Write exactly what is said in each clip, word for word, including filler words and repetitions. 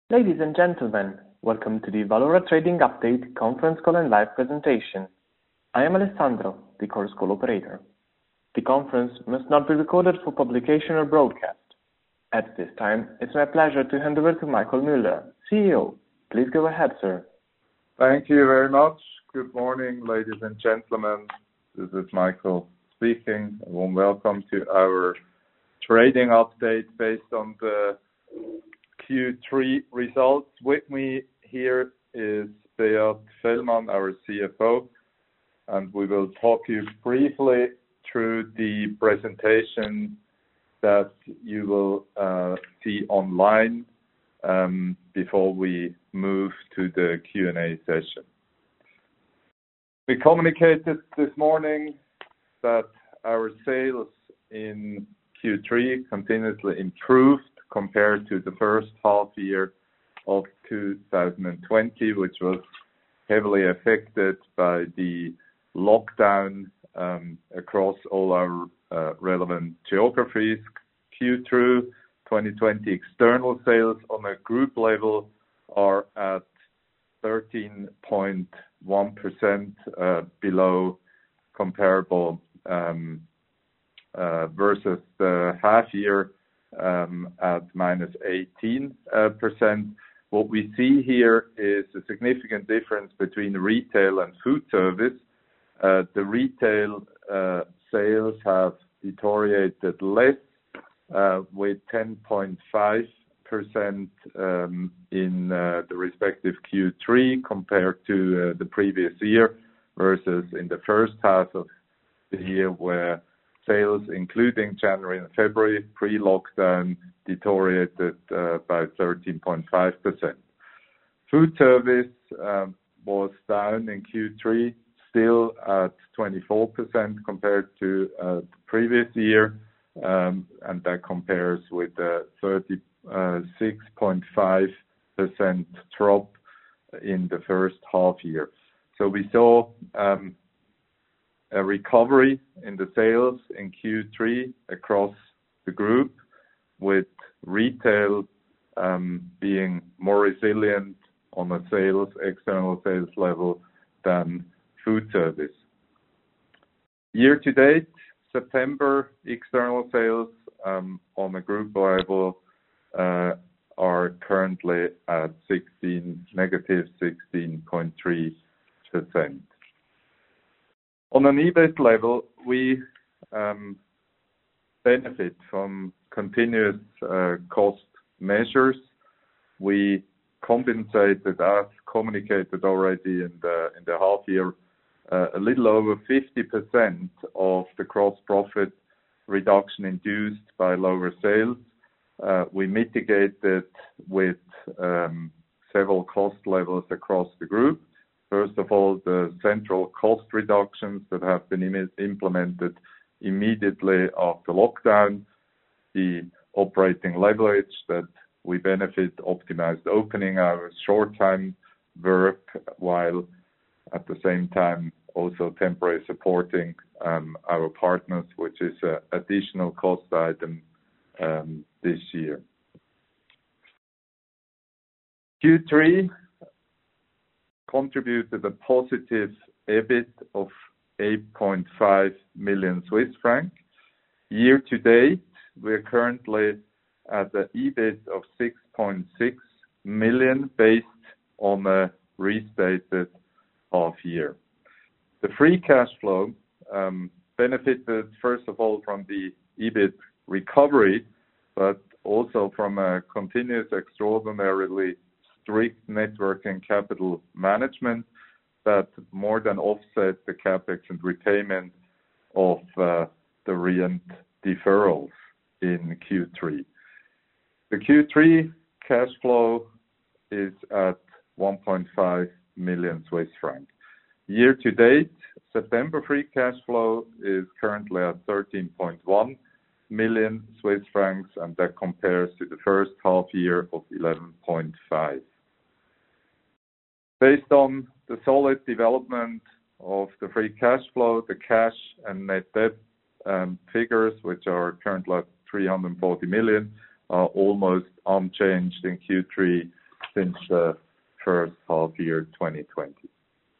Ladies and gentlemen, welcome to the Valora Trading Update conference call and live presentation. I am Alessandro, the Chorus Call operator. The conference must not be recorded for publication or broadcast. At this time, it's my pleasure to hand over to Michael Müller, C E O. Please go ahead, sir. Thank you very much. Good morning, ladies and gentlemen. This is Michael speaking. A warm welcome to our trading update based on the Q three results. With me here is Beat Fellmann, our C F O, and we will talk you briefly through the presentation that you will uh, see online um, before we move to the Q and A session. We communicated this morning that our sales in Q three continuously improved compared to the first half year of two thousand twenty, which was heavily affected by the lockdown um, across all our uh, relevant geographies. Q two twenty twenty external sales on a group level are at thirteen point one percent uh, below comparable um, uh, versus the half year um, at minus eighteen percent. What we see here is a significant difference between retail and food service. Uh, the retail uh, sales have deteriorated less uh, with ten point five percent um, in uh, the respective Q three compared to uh, the previous year, versus in the first half of the year where sales, including January and February, pre-lockdown, deteriorated uh, by thirteen point five percent. Food service um, was down in Q three, still at twenty-four percent compared to uh, the previous year, um, and that compares with a thirty-six point five percent drop in the first half year. So we saw um, a recovery in the sales in Q three across the group, with retail um, being more resilient on a sales, external sales level than food service. Year to date, September external sales um, on a group level uh, are currently at sixteen, negative sixteen point three percent. On an EBIT level, we um, benefit from continuous uh, cost measures. We compensated, as communicated already in the in the half year, uh, a little over fifty percent of the gross profit reduction induced by lower sales. Uh, we mitigated with um, several cost levels across the group. First of all, the central cost reductions that have been im- implemented immediately after lockdown, the operating leverage that we benefit, optimized opening hours, short time work, while at the same time also temporary supporting um, our partners, which is an additional cost item um, this year. Q three contributed a positive EBIT of eight point five million Swiss francs. Year to date, we're currently at the EBIT of six point six million based on a restated half year. The free cash flow um, benefited first of all from the EBIT recovery, but also from a continuous extraordinarily strict net working capital management that more than offset the capex and repayment of uh, the rent deferrals in Q three. The Q three cash flow is at one point five million Swiss francs. Year to date, September free cash flow is currently at thirteen point one million Swiss francs, and that compares to the first half year of eleven point five. Based on the solid development of the free cash flow, the cash and net debt um, figures, which are currently at three hundred forty million, are almost unchanged in Q three since the first half year twenty twenty.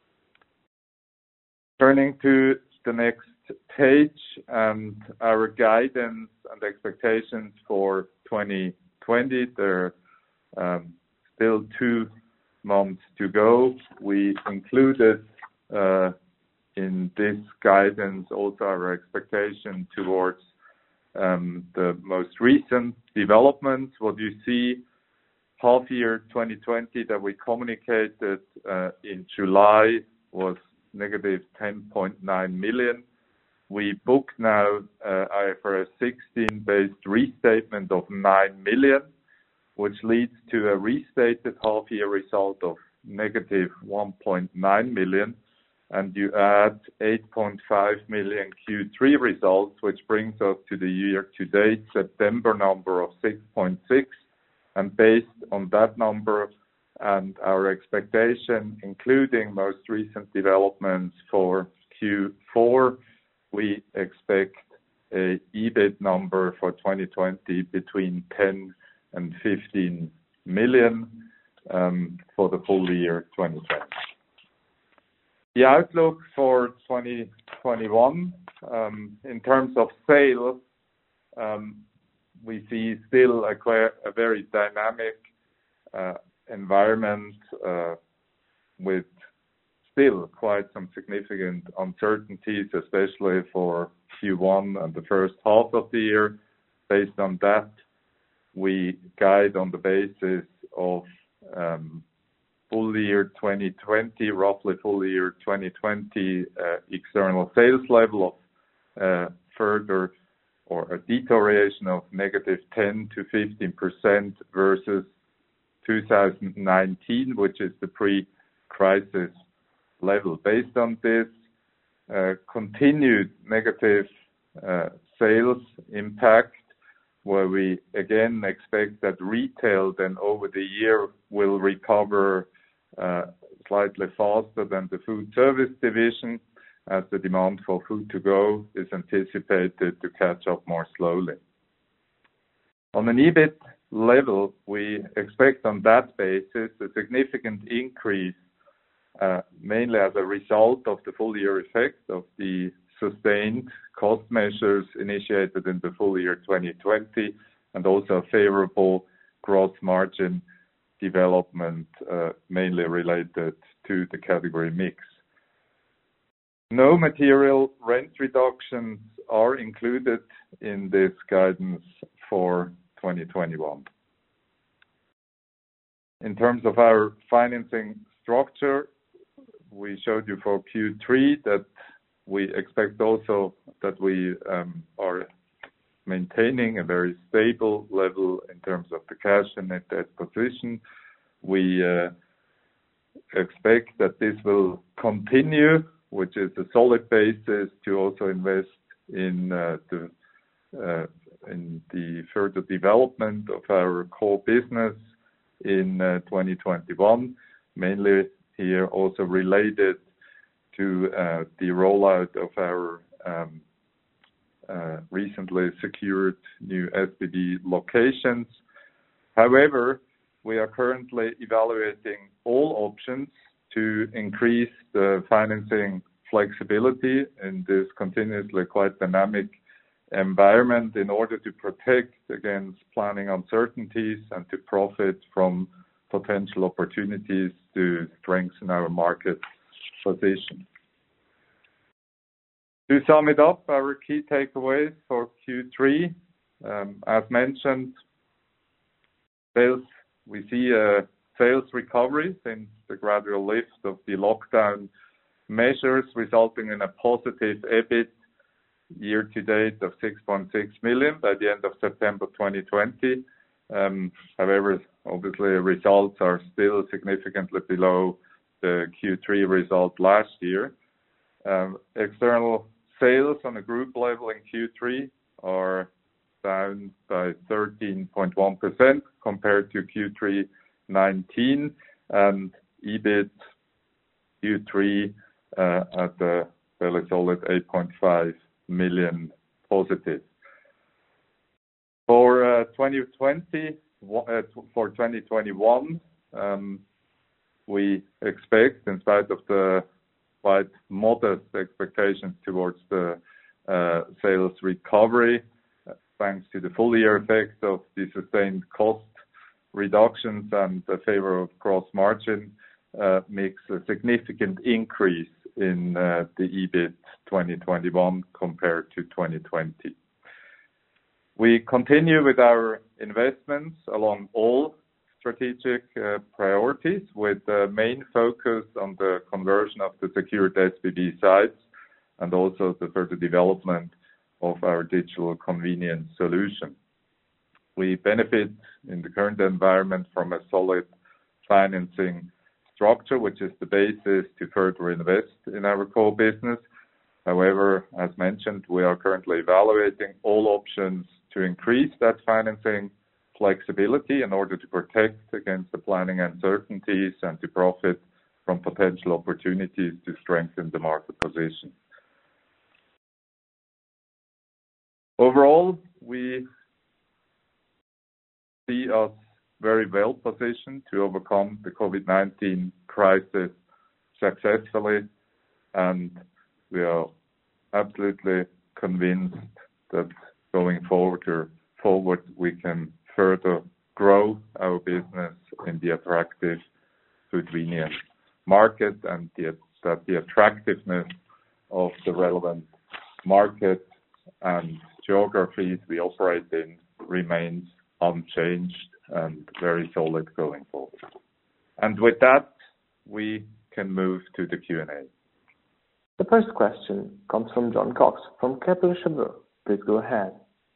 Turning to the next page and our guidance and expectations for twenty twenty. There are um, still two months to go. We included uh, in this guidance also our expectation towards um, the most recent developments. What you see half year twenty twenty that we communicated uh, in July was negative ten point nine million. We book now uh, I F R S sixteen based restatement of nine million, which leads to a restated half year result of negative one point nine million. And you add eight point five million Q three results, which brings us to the year-to-date September number of six point six. And based on that number and our expectation, including most recent developments for Q four, we expect a EBIT number for twenty twenty between ten and fifteen million um, for the full year twenty twenty. The outlook for twenty twenty-one, um, in terms of sales, um, we see still a, quite, a very dynamic uh, environment uh, with still quite some significant uncertainties, especially for Q one and the first half of the year. Based on that, we guide on the basis of um, full year twenty twenty, roughly full year twenty twenty uh, external sales level of uh, further or a deterioration of negative ten to fifteen percent versus two thousand nineteen, which is the pre-crisis level. Based on this uh, continued negative uh, sales impact, where we again expect that retail then over the year will recover uh, slightly faster than the food service division, as the demand for food to go is anticipated to catch up more slowly. On an EBIT level, we expect on that basis a significant increase, uh, mainly as a result of the full year effect of the sustained cost measures initiated in the full year twenty twenty, and also a favorable gross margin development, uh, mainly related to the category mix. No material rent reductions are included in this guidance for twenty twenty-one. In terms of our financing structure, we showed you for Q three that we expect also that we um, are maintaining a very stable level in terms of the cash and net debt position. We uh, expect that this will continue, which is a solid basis to also invest in uh, the uh, in the further development of our core business in uh, twenty twenty-one, mainly here also related to uh, the rollout of our um, uh, recently secured new S B B locations. However, we are currently evaluating all options to increase the financing flexibility in this continuously quite dynamic environment in order to protect against planning uncertainties and to profit from potential opportunities to strengthen our market position. To sum it up, our key takeaways for Q three, um, as mentioned, sales, we see a sales recovery since the gradual lift of the lockdown measures, resulting in a positive EBIT year-to-date of six point six million by the end of September twenty twenty. Um, however, obviously, results are still significantly below the Q three result last year. Um, external sales on a group level in Q three are down by thirteen point one percent compared to Q three nineteen, and EBIT Q three uh, at a fairly solid eight point five million positive. For uh, twenty twenty, uh, for twenty twenty-one, Um, we expect, in spite of the quite modest expectations towards the uh, sales recovery, uh, thanks to the full year effect of the sustained cost reductions and the favor of gross margin, uh, makes a significant increase in uh, the E B I T twenty twenty-one compared to twenty twenty. We continue with our investments along all strategic uh, priorities, with the main focus on the conversion of the secured S B B sites and also the further development of our digital convenience solution. We benefit in the current environment from a solid financing structure, which is the basis to further invest in our core business. However, as mentioned, we are currently evaluating all options to increase that financing flexibility in order to protect against the planning uncertainties and to profit from potential opportunities to strengthen the market position. Overall, we see us very well positioned to overcome the COVID nineteen crisis successfully, and we are absolutely convinced that going forward, or forward we can further grow our business in the attractive food convenience market, and the, that the attractiveness of the relevant market and geographies we operate in remains unchanged and very solid going forward. And with that, we can move to the Q and A. The first question comes from John Cox from Kepler Cheuvreux. Please go ahead.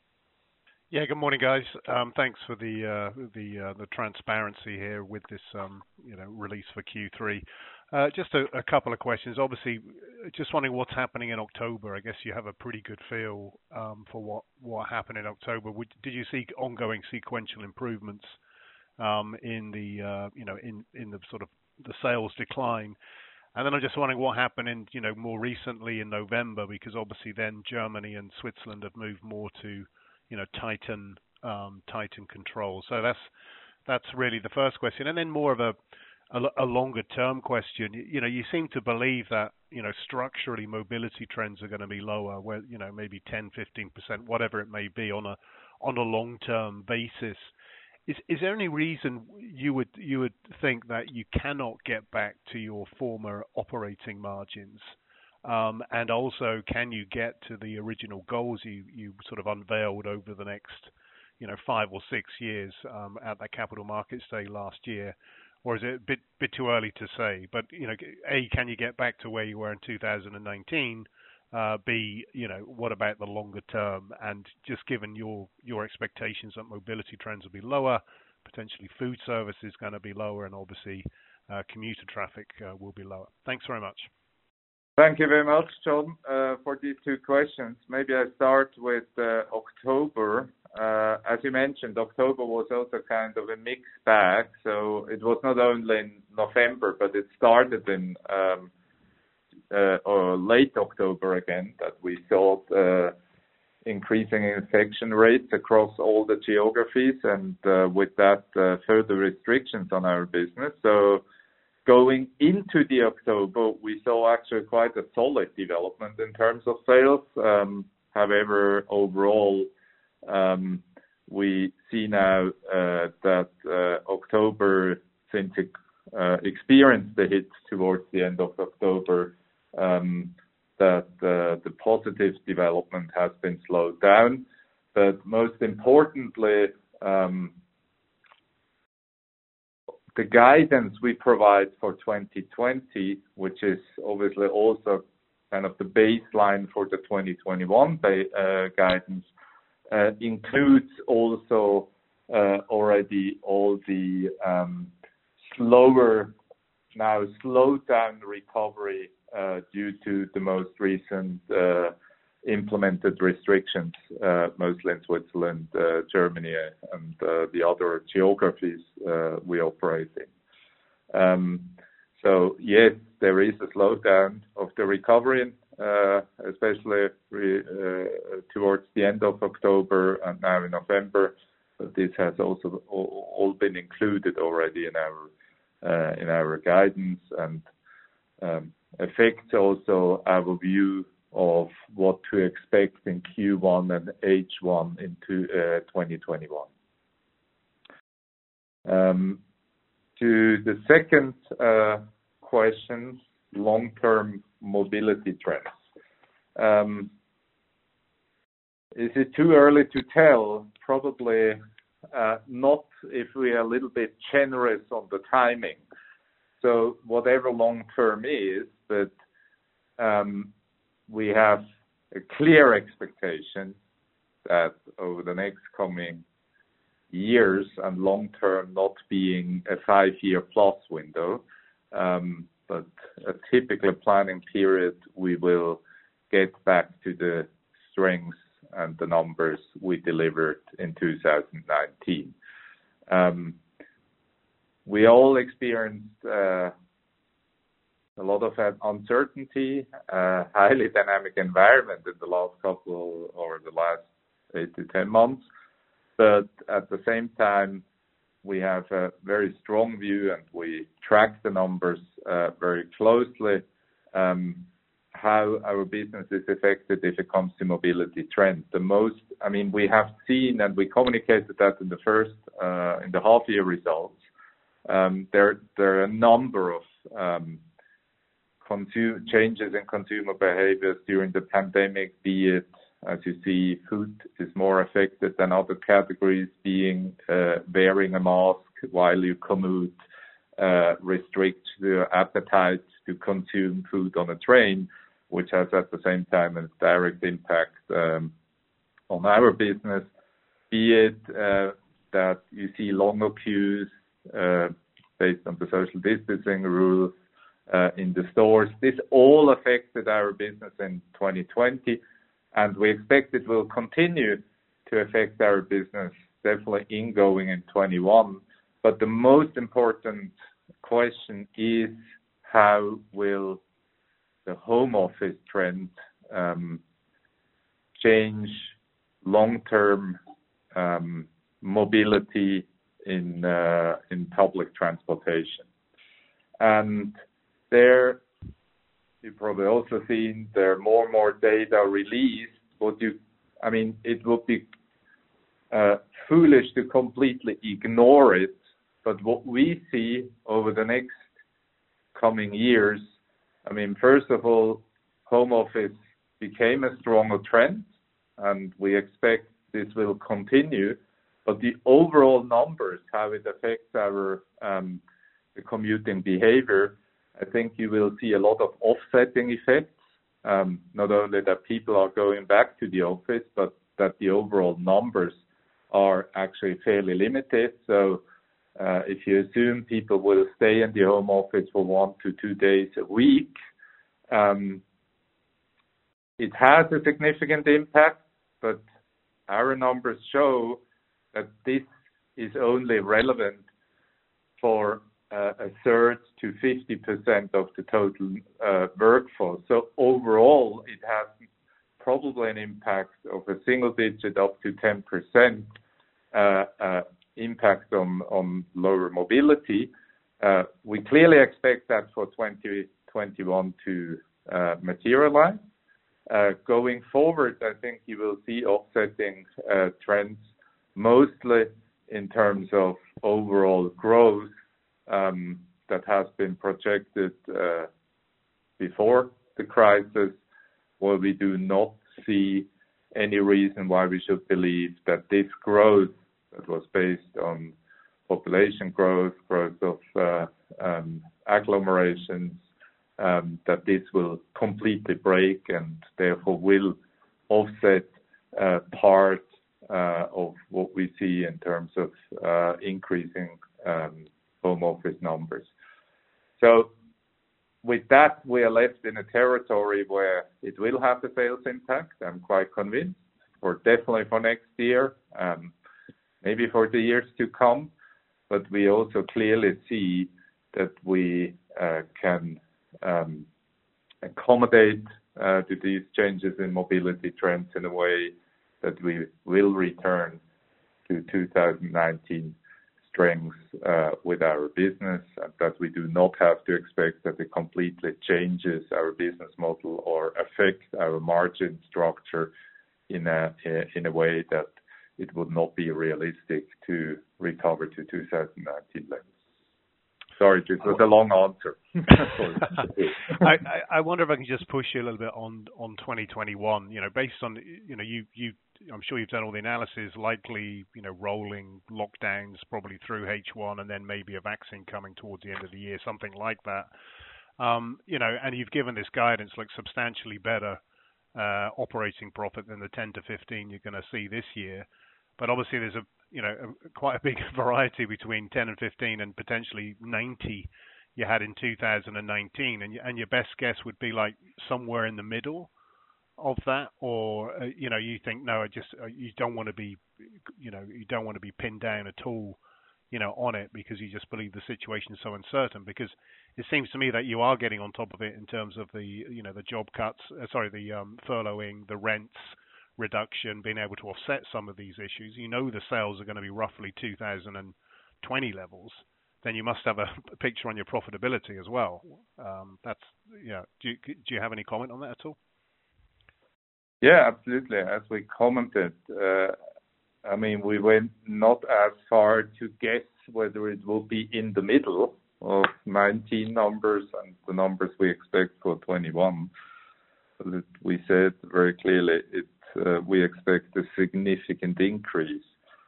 Yeah, good morning, guys. Um, thanks for the uh, the uh, the transparency here with this um, you know release for Q three. Uh, just a, a couple of questions. Obviously, just wondering what's happening in October. I guess you have a pretty good feel um, for what, what happened in October. Would, did you see ongoing sequential improvements um, in the uh, you know in, in the sort of the sales decline? And then I'm just wondering what happened in you know more recently in November, because obviously then Germany and Switzerland have moved more to you know tighten um, tighten control. So that's that's really the first question, and then more of a a, a longer term question. You know, you seem to believe that you know structurally mobility trends are going to be lower, where you know maybe ten, fifteen percent, whatever it may be, on a on a long term basis. Is is there any reason you would you would think that you cannot get back to your former operating margins? Um, and also, can you get to the original goals you, you sort of unveiled over the next, you know, five or six years um, at that Capital Markets Day last year, or is it a bit bit too early to say? But you know, A, can you get back to where you were in two thousand nineteen? Uh, B, you know, what about the longer term? And just given your your expectations that mobility trends will be lower, potentially food service is going to be lower, and obviously uh, commuter traffic uh, will be lower. Thanks very much. Thank you very much, John, uh, for these two questions. Maybe I start with uh, October. Uh, as you mentioned, October was also kind of a mixed bag. So it was not only in November, but it started in um, uh, or late October again that we saw uh, increasing infection rates across all the geographies, and uh, with that, uh, further restrictions on our business. So going into the October, we saw actually quite a solid development in terms of sales. Um, however, overall, um, we see now uh, that uh, October, since it uh, experienced the hit towards the end of October, um, that uh, the positive development has been slowed down. But most importantly, um, the guidance we provide for twenty twenty, which is obviously also kind of the baseline for the twenty twenty-one ba- uh, guidance, uh, includes also uh, already all the um, slower, now slowed down recovery uh, due to the most recent uh, implemented restrictions, uh, mostly in Switzerland, uh, Germany, and uh, the other geographies uh, we operate in. Um, so yes, there is a slowdown of the recovery, uh, especially re, uh, towards the end of October and now in November. but this has also all been included already in our uh, in our guidance and um, affects also our view of what to expect in Q one and H one into uh, twenty twenty-one. Um, to the second uh, question, long-term mobility trends. Um, is it too early to tell? Probably uh, not if we are a little bit generous on the timing. So whatever long-term is, but um, we have a clear expectation that over the next coming years and long-term not being a five-year plus window, um, but a typical planning period, we will get back to the strengths and the numbers we delivered in two thousand nineteen. Um, we all experienced uh, a lot of uncertainty, a highly dynamic environment in the last couple or the last eight to ten months. But at the same time, we have a very strong view and we track the numbers uh, very closely, um, how our business is affected if it comes to mobility trends. The most, I mean, we have seen and we communicated that in the first, uh, in the half year results. Um, there, there are a number of um, consume, changes in consumer behaviors during the pandemic, be it, as you see, food is more affected than other categories, being uh, wearing a mask while you commute, uh, restrict your appetite to consume food on a train, which has at the same time a direct impact um, on our business, be it uh, that you see longer queues uh, based on the social distancing rules uh, in the stores. This all affected our business in twenty twenty. And we expect it will continue to affect our business, definitely in going in twenty-one. But the most important question is how will the home office trend um, change long-term um, mobility in uh, in public transportation? And there, you've probably also seen there are more and more data released. What you, I mean, it would be uh, foolish to completely ignore it. But what we see over the next coming years, I mean, first of all, home office became a stronger trend, and we expect this will continue. But the overall numbers, how it affects our um, the commuting behavior, I think you will see a lot of offsetting effects, um, not only that people are going back to the office, but that the overall numbers are actually fairly limited. So uh, if you assume people will stay in the home office for one to two days a week, um, it has a significant impact, but our numbers show that this is only relevant for Uh, a third to fifty percent of the total uh, workforce. So overall, it has probably an impact of a single digit up to ten percent uh, uh, impact on, on lower mobility. Uh, we clearly expect that for twenty twenty-one to uh, materialize. Uh, going forward, I think you will see offsetting uh, trends, mostly in terms of overall growth, Um, that has been projected uh, before the crisis, where we do not see any reason why we should believe that this growth that was based on population growth, growth of uh, um, agglomerations, um, that this will completely break and therefore will offset uh, part uh, of what we see in terms of uh, increasing um, home office numbers. So with that, we are left in a territory where it will have a sales impact. I'm quite convinced, or definitely for next year, um, maybe for the years to come. But we also clearly see that we uh, can um, accommodate uh, to these changes in mobility trends in a way that we will return to two thousand nineteen strengths uh, with our business, and that we do not have to expect that it completely changes our business model or affect our margin structure in a in a way that it would not be realistic to recover to two thousand nineteen levels. Sorry, this was a long answer. I, I wonder if I can just push you a little bit on, on twenty twenty-one. You know, based on you know you you I'm sure you've done all the analysis. Likely, you know, rolling lockdowns probably through H one, and then maybe a vaccine coming towards the end of the year, something like that. Um, you know, and you've given this guidance like substantially better uh, operating profit than the ten to fifteen you're going to see this year. But obviously, there's a you know a, quite a big variety between ten and fifteen, and potentially ninety you had in two thousand nineteen, and and your best guess would be like somewhere in the middle of that, or uh, you know you think no, I just uh, you don't want to be you know you don't want to be pinned down at all, you know, on it because you just believe the situation is so uncertain. Because it seems to me that you are getting on top of it in terms of the you know the job cuts, uh, sorry, the um, furloughing, the rents reduction, being able to offset some of these issues. You know the sales are going to be roughly two thousand twenty levels. Then you must have a picture on your profitability as well. Um, that's yeah. Do you, do you have any comment on that at all? Yeah, absolutely. As we commented, uh, I mean, we went not as far to guess whether it will be in the middle of nineteen numbers and the numbers we expect for twenty-one. But we said very clearly it. Uh, we expect a significant increase.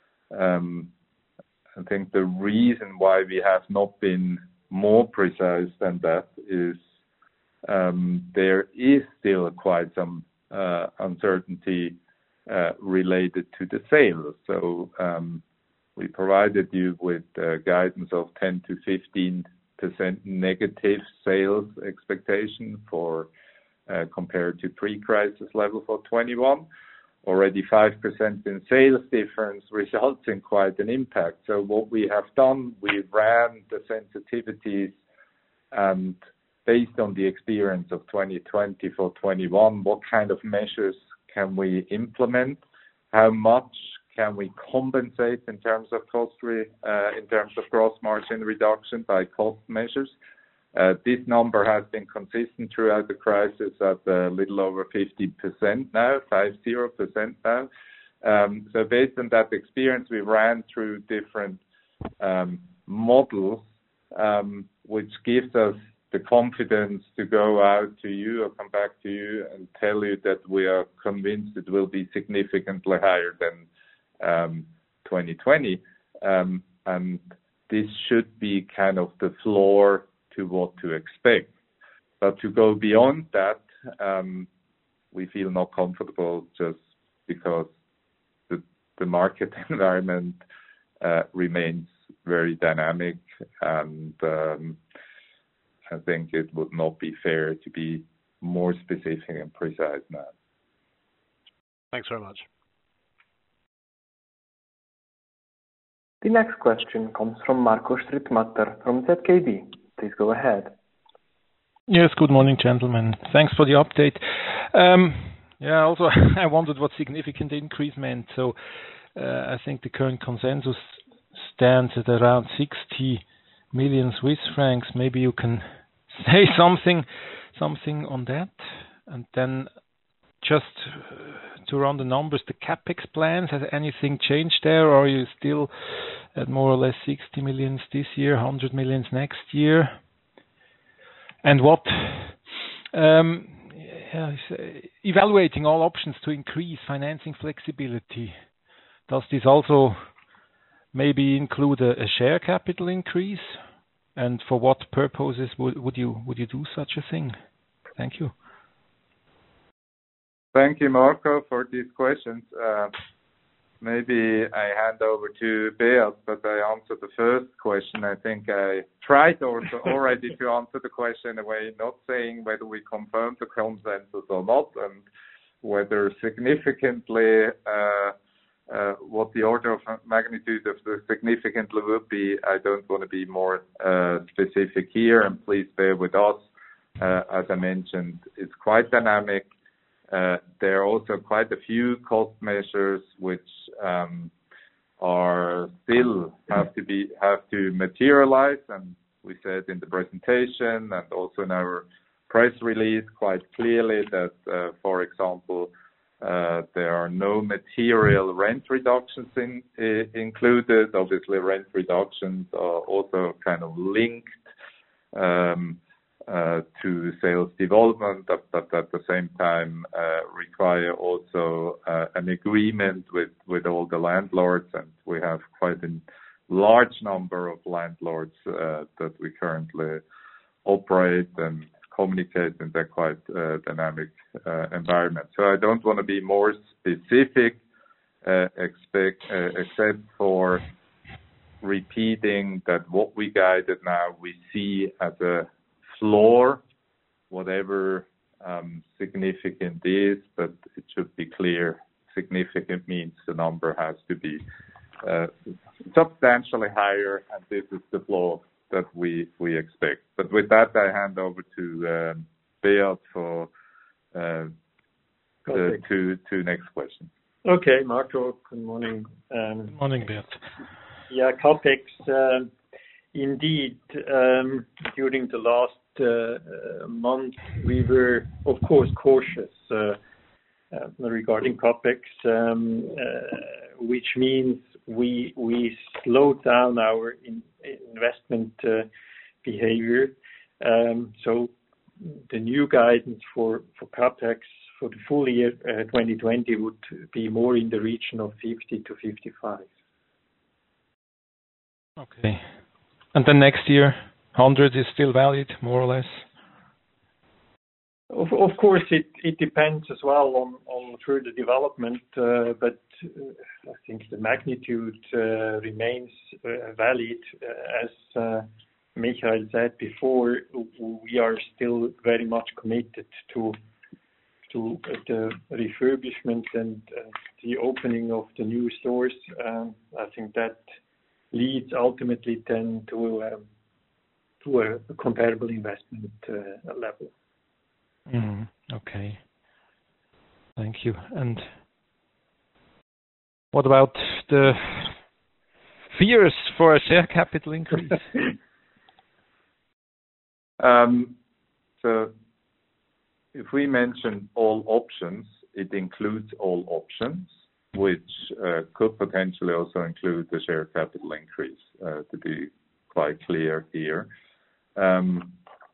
Um, I think the reason why we have not been more precise than that is um, there is still quite some uh, uncertainty uh, related to the sales. So um, we provided you with uh, guidance of ten to fifteen percent negative sales expectation for Uh, compared to pre-crisis level for twenty-one. Already five percent in sales difference results in quite an impact. So what we have done, we ran the sensitivities, and based on the experience of twenty twenty for twenty-one, what kind of measures can we implement? How much can we compensate in terms of cost re- uh, in terms of gross margin reduction by cost measures? Uh, this number has been consistent throughout the crisis at a little over fifty percent now, fifty percent now. Um, so based on that experience, we ran through different um, models, um, which gives us the confidence to go out to you or come back to you and tell you that we are convinced it will be significantly higher than um, twenty twenty. Um, and this should be kind of the floor to what to expect. But to go beyond that, um, we feel not comfortable just because the, the market environment uh, remains very dynamic, and um, I think it would not be fair to be more specific and precise now. Thanks very much. The next question comes from Marco Strittmatter from Z K B. Please go ahead. Yes, good morning, gentlemen. Thanks for the update. Um, yeah, also, I wondered what significant increase meant. So uh, I think the current consensus stands at around sixty million Swiss francs. Maybe you can say something something on that. And then just to run the numbers, the CapEx plans, has anything changed there, or are you still at more or less sixty million this year, one hundred million next year? And what, um, yeah, evaluating all options to increase financing flexibility, does this also maybe include a, a share capital increase? And for what purposes would, would you would you do such a thing? Thank you. Thank you, Marco, for these questions. Uh, maybe I hand over to Beat, but I answered the first question. I think I tried also already to answer the question in a way, not saying whether we confirm the consensus or not, and whether significantly uh, uh, what the order of magnitude of the significantly would be. I don't want to be more uh, specific here, and please bear with us. Uh, as I mentioned, it's quite dynamic. Uh, there are also quite a few cost measures which um, are still have to be have to materialize, and we said in the presentation and also in our press release quite clearly that, uh, for example, uh, there are no material rent reductions in, uh, included. Obviously, rent reductions are also kind of linked um, uh, to sales development, but, but at the same time uh, require also uh, an agreement with, with all the landlords, and we have quite a large number of landlords uh, that we currently operate and communicate in that quite uh, dynamic uh, environment. So I don't want to be more specific, uh, expect, uh, except for repeating that what we guided now we see as a floor, whatever um, significant is, but it should be clear significant means the number has to be uh, substantially higher, and this is the floor that we, we expect. But with that, I hand over to um, Beat for uh, the two, two next questions. Okay, Marco, good morning. Um, Good morning, Beat. Yeah, CapEx, uh, indeed, um, during the last uh, uh, month, we were, of course, cautious uh, uh, regarding CapEx, um, uh, which means we we slowed down our in, investment uh, behavior. Um, so the new guidance for, for CapEx for the full year uh, twenty twenty would be more in the region of fifty to fifty-five. Okay. And then next year, one hundred is still valid, more or less? Of, of course, it, it depends as well on, on further development, uh, but uh, I think the magnitude uh, remains uh, valid. Uh, as uh, Michael said before, we are still very much committed to to the refurbishment and uh, the opening of the new stores. Um, I think that leads ultimately then to um, to a, a comparable investment uh, level. Mm, okay. Thank you. And what about the fears for a share capital increase? um, so if we mention all options, it includes all options, which uh, could potentially also include the share capital increase, uh, to be quite clear here. Um,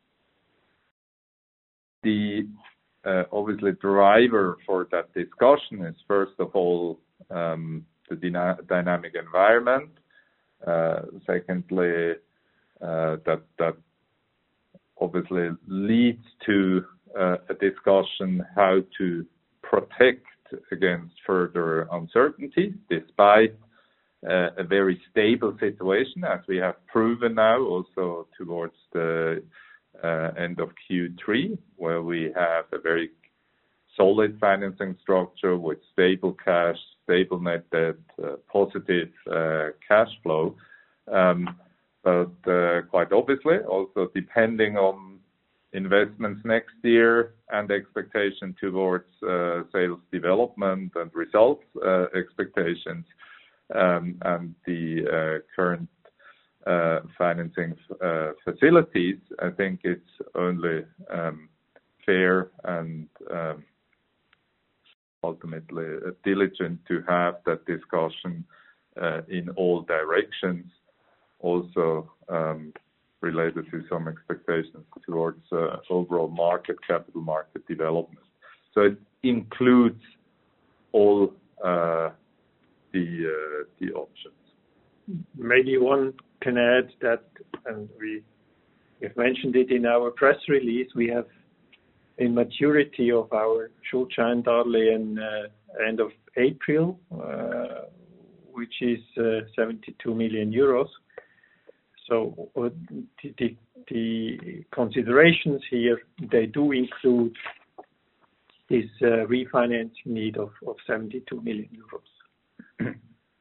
the uh, obviously driver for that discussion is, first of all, um, the dyna- dynamic environment. Uh, secondly, uh, that that obviously leads to uh, a discussion how to protect against further uncertainty, despite uh, a very stable situation, as we have proven now also towards the uh, end of Q three, where we have a very solid financing structure with stable cash, stable net debt, uh, positive uh, cash flow. Um, but uh, quite obviously, also depending on investments next year and expectation towards uh, sales development and results uh, expectations, um, and the uh, current uh, financing uh, facilities, I think it's only um, fair and um, ultimately uh, diligent to have that discussion uh, in all directions, also um, related to some expectations towards uh, overall market, capital market development. So it includes all uh, the uh, the options. Maybe one can add that, and we have mentioned it in our press release, we have a maturity of our Schuldscheindarlehen uh, end of April, uh, which is uh, seventy-two million euros. So uh, the, the, the considerations here, they do include this uh, refinancing need of, of seventy-two million euros.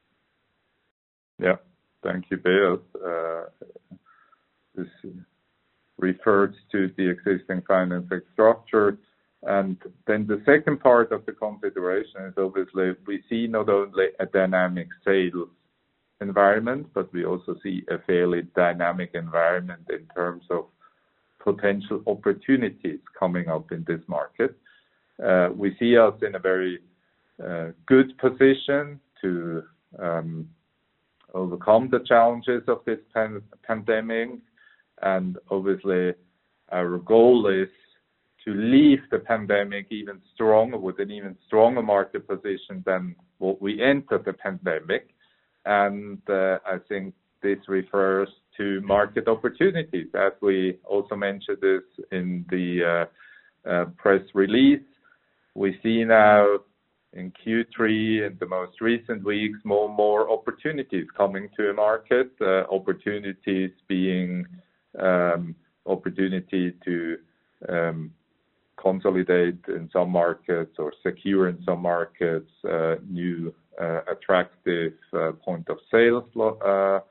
Yeah, thank you, Beat. Uh, this refers to the existing financing structure. And then the second part of the consideration is obviously we see not only a dynamic sales environment, but we also see a fairly dynamic environment in terms of potential opportunities coming up in this market. Uh, we see us in a very uh, good position to um, overcome the challenges of this pan- pandemic, and obviously our goal is to leave the pandemic even stronger, with an even stronger market position than what we entered the pandemic. And uh, I think this refers to market opportunities, as we also mentioned this in the uh, uh, press release. We see now in Q three, in the most recent weeks, more and more opportunities coming to the market, uh, opportunities being um, opportunity to um, consolidate in some markets or secure in some markets uh, new uh, attractive uh, point of sale, uh,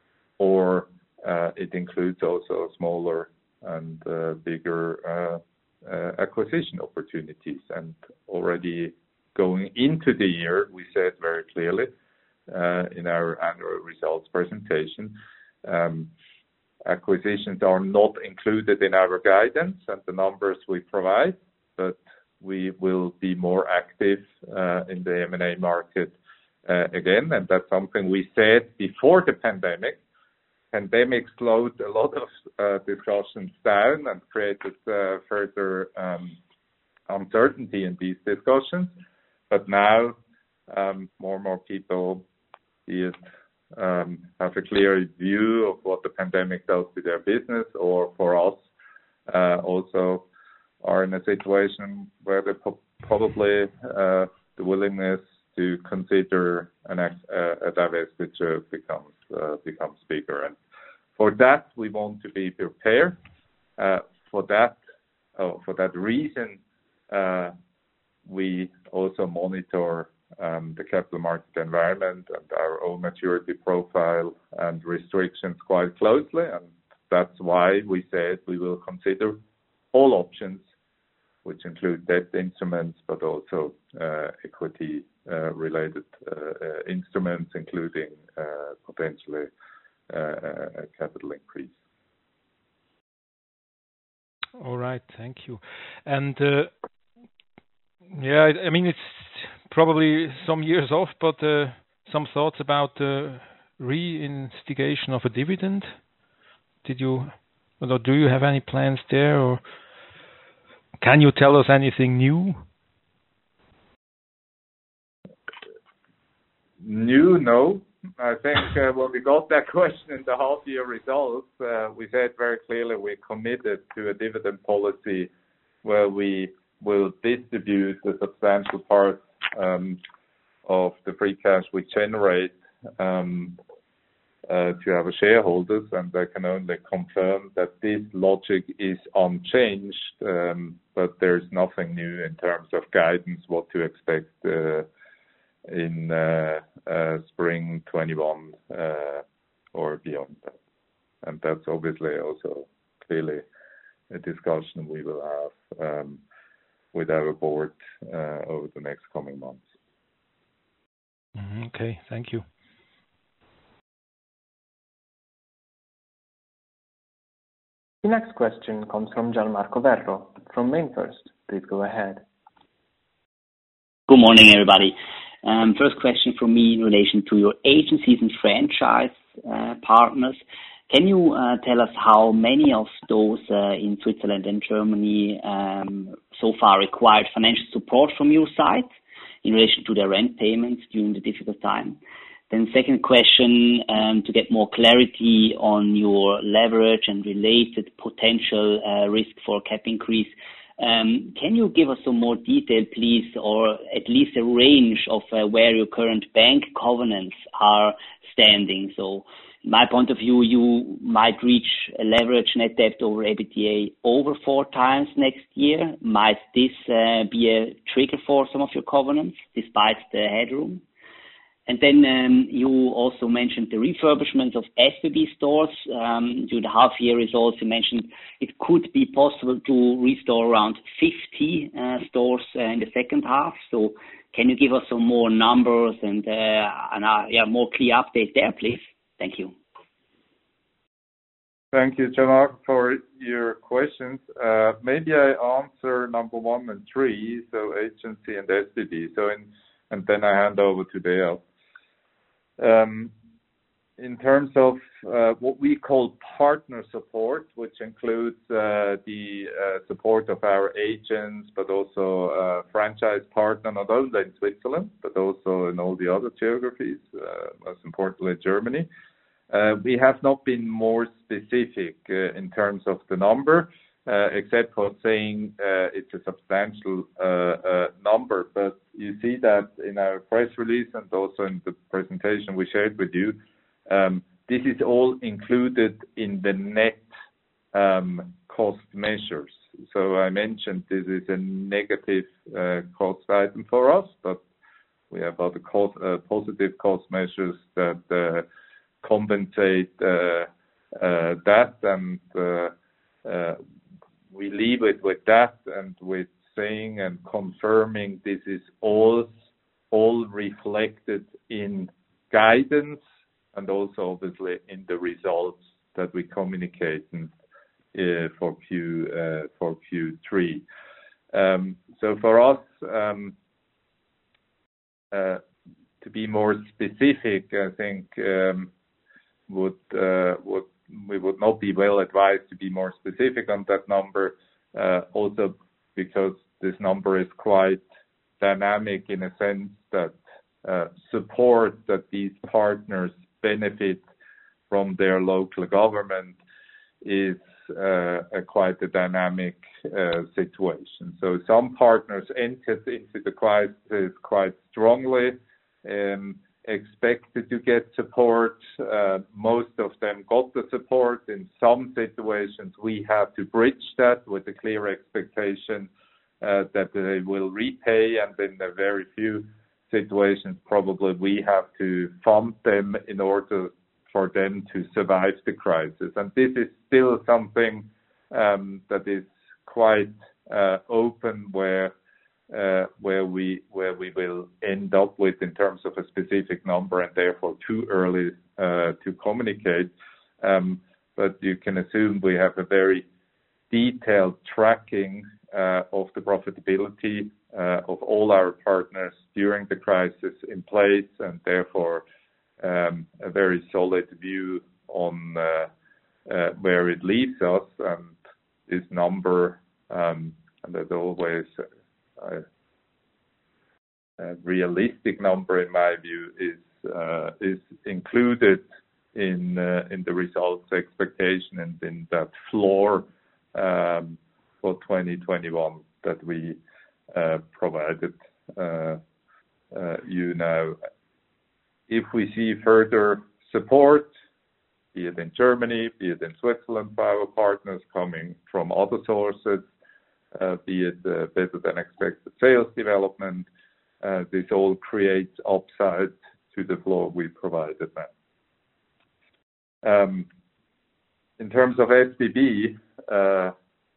or uh, it includes also smaller and uh, bigger uh, uh, acquisition opportunities. And already going into the year, we said very clearly uh, in our annual results presentation, um, acquisitions are not included in our guidance and the numbers we provide, but we will be more active uh, in the M and A market uh, again, and that's something we said before the pandemic. Pandemic slowed a lot of uh, discussions down and created uh, further um, uncertainty in these discussions. But now um, more and more people see it, um, have a clear view of what the pandemic does to their business, or for us uh, also are in a situation where they po- probably uh, the willingness to consider an, uh, a divestiture becomes uh, becomes bigger. And for that, we want to be prepared. Uh, for that, oh, for that reason, uh, we also monitor um, the capital market environment and our own maturity profile and restrictions quite closely. And that's why we said we will consider all options, which include debt instruments, but also uh, equity-related uh, uh, instruments, including uh, potentially uh, a capital increase. All right, thank you. And uh, yeah, I mean, it's probably some years off, but uh, some thoughts about uh, reinstigation of a dividend. Did you, or do you have any plans there, or can you tell us anything new? New, no. I think uh, when we got that question in the half-year results, uh, we said very clearly we're committed to a dividend policy where we will distribute a substantial part um, of the free cash we generate um, uh, to our shareholders, and I can only confirm that this logic is unchanged, um, but there's nothing new in terms of guidance, what to expect uh, in uh, uh, spring twenty-one uh, or beyond that. And that's obviously also clearly a discussion we will have um, with our board uh, over the next coming months. Okay, thank you. The next question comes from Gianmarco Verro from MainFirst. Please go ahead. Good morning, everybody. Um, first question from me in relation to your agencies and franchise uh, partners. Can you uh, tell us how many of those uh, in Switzerland and Germany um, so far required financial support from your side in relation to their rent payments during the difficult time? Then second question, um, to get more clarity on your leverage and related potential uh, risk for cap increase. Um, can you give us some more detail, please, or at least a range of uh, where your current bank covenants are standing? So, in my point of view, you might reach a leverage net debt over EBITDA over four times next year. Might this uh, be a trigger for some of your covenants, despite the headroom? And then um, you also mentioned the refurbishment of S B B stores. Um, during the half-year results, you mentioned it could be possible to restore around fifty uh, stores uh, in the second half. So can you give us some more numbers and, uh, and uh, yeah, more clear update there, please? Thank you. Thank you, Jean-Marc, for your questions. Uh, maybe I answer number one and three, so agency and S B B. So in, and then I hand over to Dale. Um, in terms of uh, what we call partner support, which includes uh, the uh, support of our agents, but also uh, franchise partner, not only in Switzerland, but also in all the other geographies, uh, most importantly Germany. Uh, we have not been more specific uh, in terms of the number, uh, except for saying uh, it's a substantial uh, uh, number. But you see that in our press release and also in the presentation we shared with you, um, this is all included in the net um, cost measures. So I mentioned this is a negative uh, cost item for us, but we have other cost, uh, positive cost measures that uh, compensate uh, uh, that, and uh, uh, we leave it with that and with saying and confirming this is all all reflected in guidance and also obviously in the results that we communicate uh, for Q uh, for Q three. Um, so for us, um, uh, to be more specific, I think. Um, would uh, would we would not be well advised to be more specific on that number, uh, also because this number is quite dynamic in a sense that uh, support that these partners benefit from their local government is uh, a quite a dynamic uh, situation. So some partners entered into the crisis quite strongly, um, expected to get support. Uh, most of them got the support. In some situations, we have to bridge that with a clear expectation uh, that they will repay, and in a very few situations, probably we have to fund them in order for them to survive the crisis. And this is still something um, that is quite uh, open, where Uh, where we where we will end up with in terms of a specific number, and therefore too early uh, to communicate. Um, but you can assume we have a very detailed tracking uh, of the profitability uh, of all our partners during the crisis in place, and therefore um, a very solid view on uh, uh, where it leaves us. And this number, um, and as always, Uh, a realistic number, in my view, is uh, is included in uh, in the results expectation and in that floor um, for twenty twenty-one that we uh, provided uh, uh, you now. If we see further support, be it in Germany, be it in Switzerland, by our partners coming from other sources, Uh, be it uh, better than expected sales development, uh, this all creates upside to the floor we provided now. Um, in terms of S B B, uh,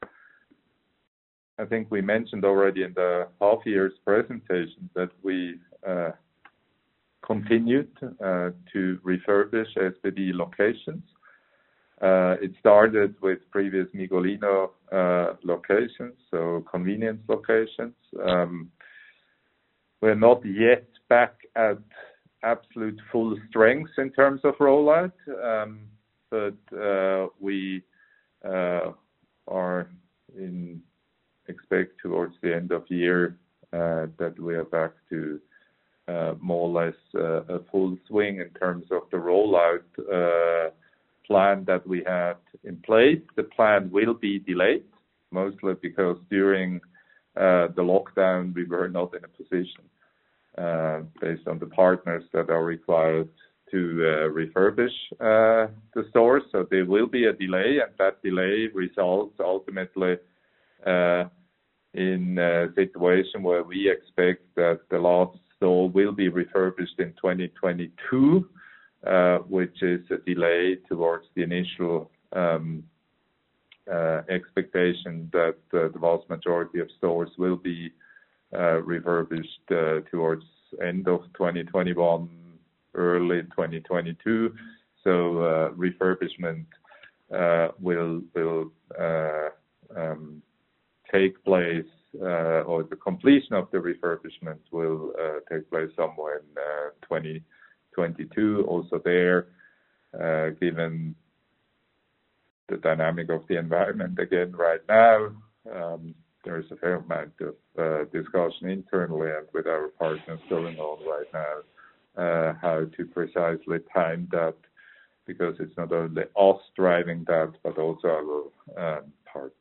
I think we mentioned already in the half year's presentation that we uh, continued uh, to refurbish S B B locations. Uh, it started with previous Migolino uh, locations, so convenience locations. Um, we're not yet back at absolute full strength in terms of rollout, um, but uh, we uh, are in expect towards the end of the year uh, that we are back to uh, more or less uh, a full swing in terms of the rollout uh, plan that we had in place. The plan will be delayed, mostly because during uh, the lockdown we were not in a position, uh, based on the partners that are required to uh, refurbish uh, the stores. So there will be a delay, and that delay results ultimately uh, in a situation where we expect that the last store will be refurbished in twenty twenty-two, uh, which is a delay towards the initial um, uh, expectation that uh, the vast majority of stores will be uh, refurbished uh, towards end of twenty twenty-one, early twenty twenty-two. So uh, refurbishment uh, will will uh, um, take place, uh, or the completion of the refurbishment will uh, take place somewhere in uh, twenty twenty-two. Also there, uh, given the dynamic of the environment again right now, um, there is a fair amount of uh, discussion internally and with our partners going on right now, uh, how to precisely time that, because it's not only us driving that, but also our um, partners.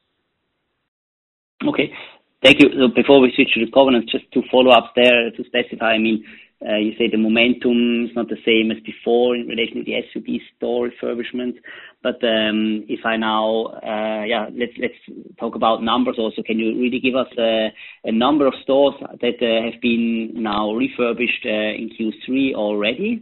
Okay, thank you. So before we switch to the covenants, just two follow-ups there to specify. I mean, uh, you say the momentum is not the same as before in relation to the S U B store refurbishment, but um, if I now, uh, yeah, let's let's talk about numbers also. Can you really give us a, a number of stores that uh, have been now refurbished uh, in Q three already?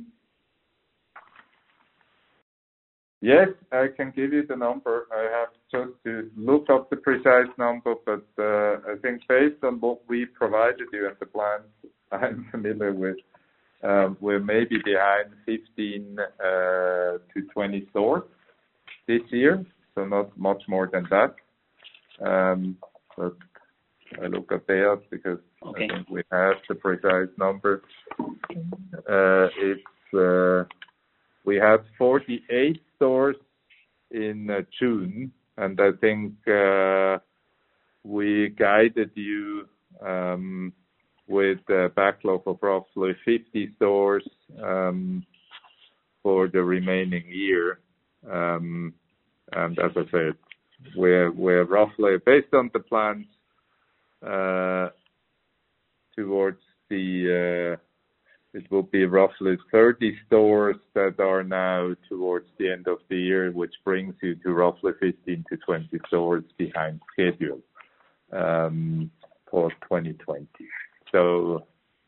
Yes, I can give you the number. I have just to look up the precise number, but uh, I think based on what we provided you and the plans I'm familiar with, um, we're maybe behind fifteen uh, to twenty stores this year, so not much more than that. Um, but I look at theirs because okay. I think we have the precise number. Uh, it's uh, we had forty-eight stores in uh, June, and I think uh, we guided you um, with a backlog of roughly fifty stores um, for the remaining year. Um, and as I said, we're we're roughly based on the plans uh, towards the. Uh, It will be roughly thirty stores that are now towards the end of the year, which brings you to roughly fifteen to twenty stores behind schedule um, for twenty twenty. So,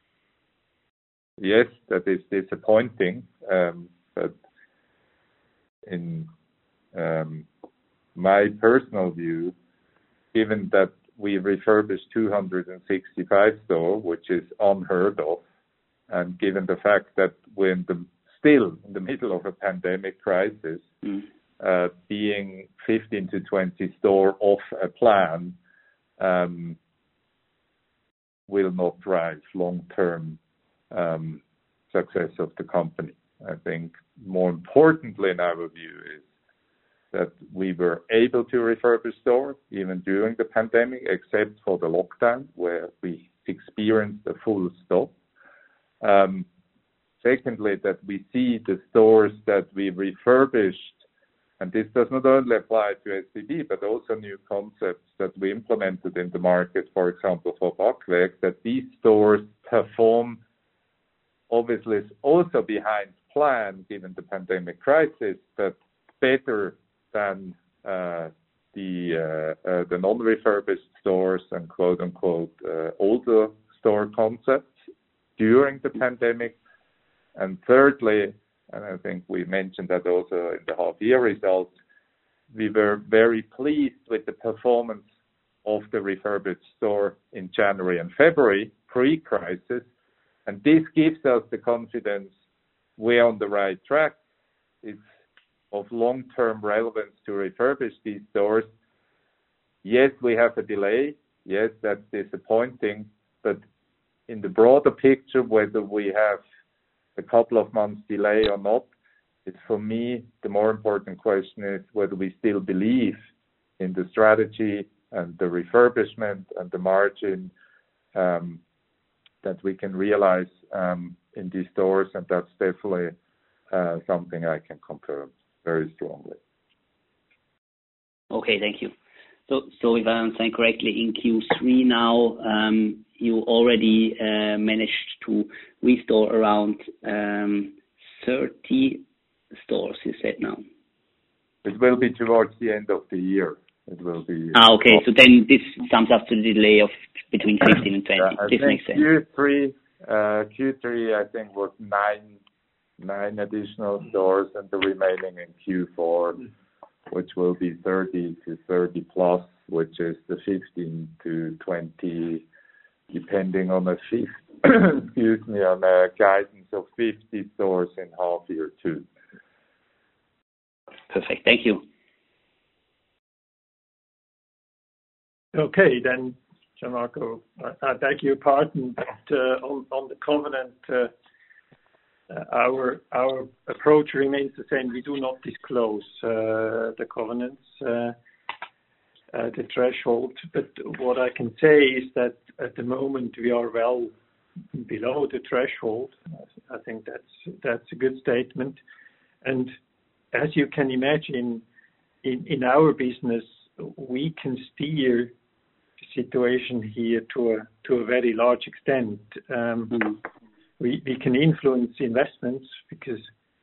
yes, that is disappointing, um, but in um, my personal view, given that we refurbished two hundred sixty-five stores, which is unheard of, and given the fact that we're in the, still in the middle of a pandemic crisis, mm. uh, being fifteen to twenty stores off a plan um, will not drive long-term um, success of the company. I think more importantly in our view is that we were able to refurbish stores even during the pandemic, except for the lockdown where we experienced a full stop. Um, secondly, that we see the stores that we refurbished, and this does not only apply to S B B, but also new concepts that we implemented in the market, for example, for Backwerk, that these stores perform obviously also behind plan given the pandemic crisis, but better than uh, the uh, uh, the non-refurbished stores and quote-unquote uh, older store concepts during the pandemic. And thirdly, and I think we mentioned that also in the half-year results, we were very pleased with the performance of the refurbished store in January and February, pre-crisis, and this gives us the confidence we're on the right track. It's of long-term relevance to refurbish these stores. Yes, we have a delay. Yes, that's disappointing, but in the broader picture, whether we have a couple of months delay or not, it's for me, the more important question is whether we still believe in the strategy and the refurbishment and the margin um, that we can realize um, in these stores, and that's definitely uh, something I can confirm very strongly. Okay, thank you. So, so if I understand correctly, in Q three now, um, you already uh, managed to restore around um, thirty stores, you said now? It will be towards the end of the year. It will be. Ah, okay. So then this sums up to the delay of between fifteen and twenty. Yeah, I this think makes sense. Q three, Uh, Q three, I think, was nine nine additional stores, and the remaining in Q four, which will be thirty to thirty plus, which is the fifteen to twenty, depending on a fifth, excuse me, on a guidance of fifty stores in half year two. Perfect. Thank you. Okay, then, Gianmarco, I, I beg your pardon, but uh, on, on the covenant, uh, uh, our our approach remains the same. We do not disclose uh, the covenants, uh, uh, the threshold. But what I can say is that at the moment we are well below the threshold. I think that's that's a good statement. And as you can imagine, in, in our business, we can steer the situation here to a to a very large extent. Um, mm-hmm. we, we can influence investments because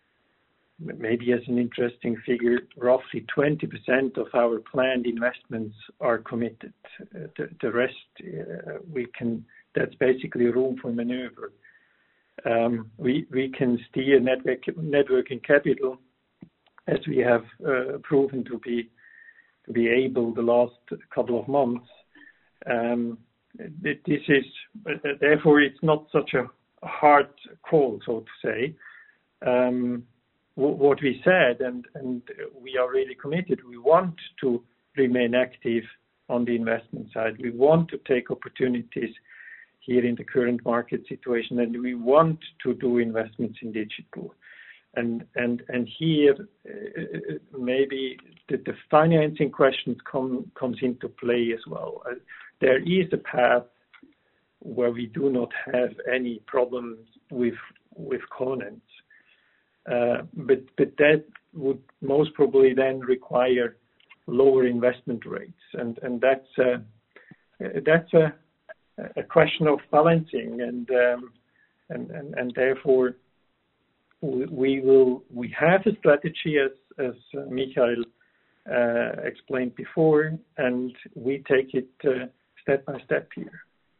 maybe as an interesting figure, roughly twenty percent of our planned investments are committed. Uh, the, the rest, uh, we can. That's basically room for maneuver. Um, we we can steer network net working capital, as we have uh, proven to be to be able the last couple of months. Um, this is uh, therefore it's not such a hard call, so to say. Um, w- what we said, and and we are really committed. We want to remain active on the investment side. We want to take opportunities here in the current market situation, and we want to do investments in digital. And and and here, uh, maybe the, the financing questions come comes into play as well. Uh, there is a path where we do not have any problems with with covenants, uh, but but that would most probably then require lower investment rates, and and that's a, that's a a question of balancing, and um, and, and and therefore we, we will we have a strategy as as Michael uh, explained before, and we take it uh, step by step here.